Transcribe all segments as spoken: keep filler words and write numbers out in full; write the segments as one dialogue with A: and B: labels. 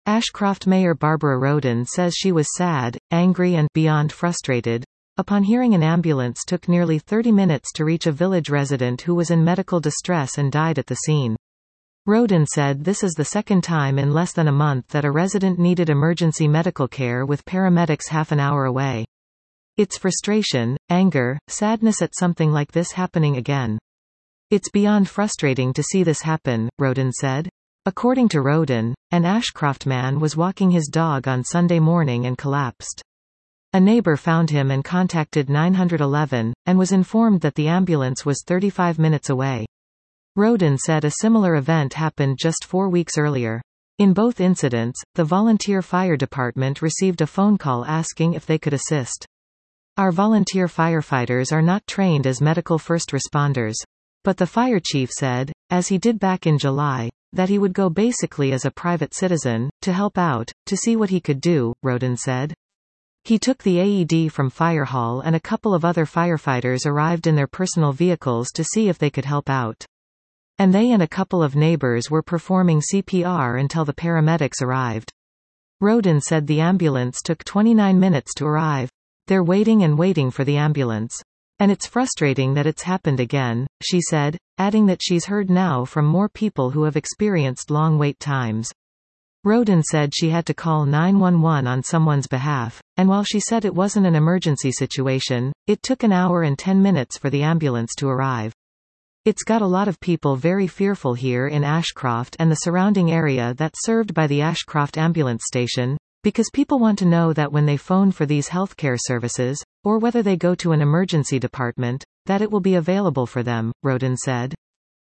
A: Ashcroft Mayor Barbara Roden says she was sad, angry and beyond frustrated upon hearing an ambulance took nearly thirty minutes to reach a village resident who was in medical distress and died at the scene. Roden said this is the second time in less than a month that a resident needed emergency medical care with paramedics half an hour away. It's frustration, anger, sadness at something like this happening again. It's beyond frustrating to see this happen, Roden said. According to Roden, an Ashcroft man was walking his dog on Sunday morning and collapsed. A neighbor found him and contacted nine one one, and was informed that the ambulance was thirty-five minutes away. Roden said a similar event happened just four weeks earlier. In both incidents, the volunteer fire department received a phone call asking if they could assist. Our volunteer firefighters are not trained as medical first responders. But the fire chief said, as he did back in July, that he would go basically as a private citizen, to help out, to see what he could do, Roden said. He took the A E D from Fire Hall and a couple of other firefighters arrived in their personal vehicles to see if they could help out. And they and a couple of neighbors were performing C P R until the paramedics arrived. Roden said the ambulance took twenty-nine minutes to arrive. They're waiting and waiting for the ambulance. And it's frustrating that it's happened again, she said, adding that she's heard now from more people who have experienced long wait times. Roden said she had to call nine one one on someone's behalf, and while she said it wasn't an emergency situation, it took an hour and ten minutes for the ambulance to arrive. It's got a lot of people very fearful here in Ashcroft and the surrounding area that's served by the Ashcroft Ambulance Station, because people want to know that when they phone for these healthcare services, or whether they go to an emergency department, that it will be available for them, Roden said.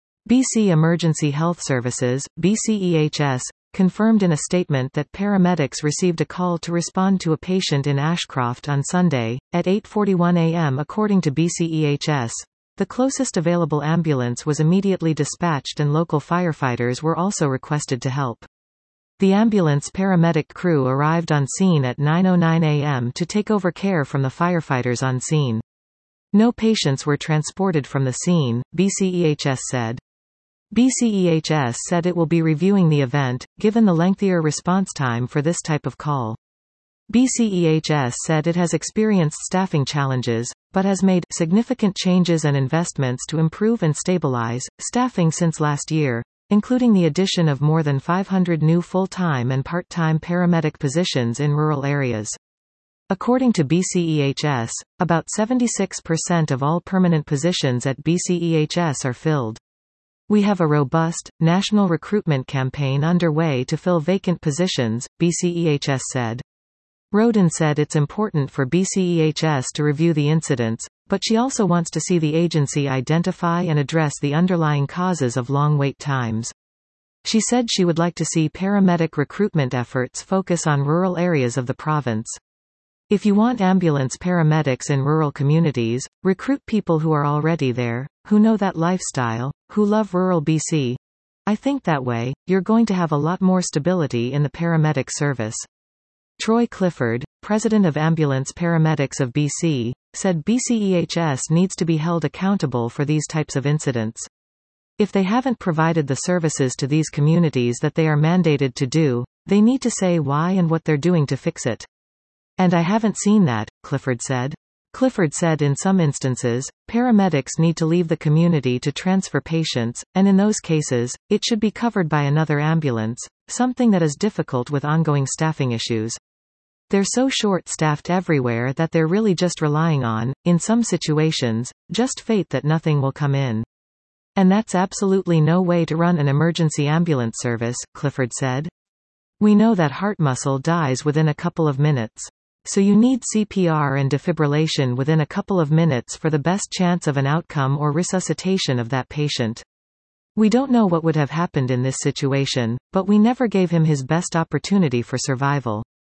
A: B C Emergency Health Services, B C E H S, confirmed in a statement that paramedics received a call to respond to a patient in Ashcroft on Sunday, at eight forty-one a m according to B C E H S. The closest available ambulance was immediately dispatched and local firefighters were also requested to help. The ambulance paramedic crew arrived on scene at nine oh nine a m to take over care from the firefighters on scene. No patients were transported from the scene, B C E H S said. B C E H S said it will be reviewing the event, given the lengthier response time for this type of call. B C E H S said it has experienced staffing challenges, but has made significant changes and investments to improve and stabilize staffing since last year, including the addition of more than five hundred new full-time and part-time paramedic positions in rural areas. According to B C E H S, about seventy-six percent of all permanent positions at B C E H S are filled. We have a robust, national recruitment campaign underway to fill vacant positions, B C E H S said. Roden said it's important for B C E H S to review the incidents, but she also wants to see the agency identify and address the underlying causes of long wait times. She said she would like to see paramedic recruitment efforts focus on rural areas of the province. If you want ambulance paramedics in rural communities, recruit people who are already there, who know that lifestyle, who love rural B C. I think that way, you're going to have a lot more stability in the paramedic service. Troy Clifford, president of Ambulance Paramedics of B C, said B C E H S needs to be held accountable for these types of incidents. If they haven't provided the services to these communities that they are mandated to do, they need to say why and what they're doing to fix it. And I haven't seen that, Clifford said. Clifford said in some instances, paramedics need to leave the community to transfer patients, and in those cases, it should be covered by another ambulance, something that is difficult with ongoing staffing issues. They're so short-staffed everywhere that they're really just relying on, in some situations, just fate that nothing will come in. And that's absolutely no way to run an emergency ambulance service, Clifford said. We know that heart muscle dies within a couple of minutes. So you need C P R and defibrillation within a couple of minutes for the best chance of an outcome or resuscitation of that patient. We don't know what would have happened in this situation, but we never gave him his best opportunity for survival.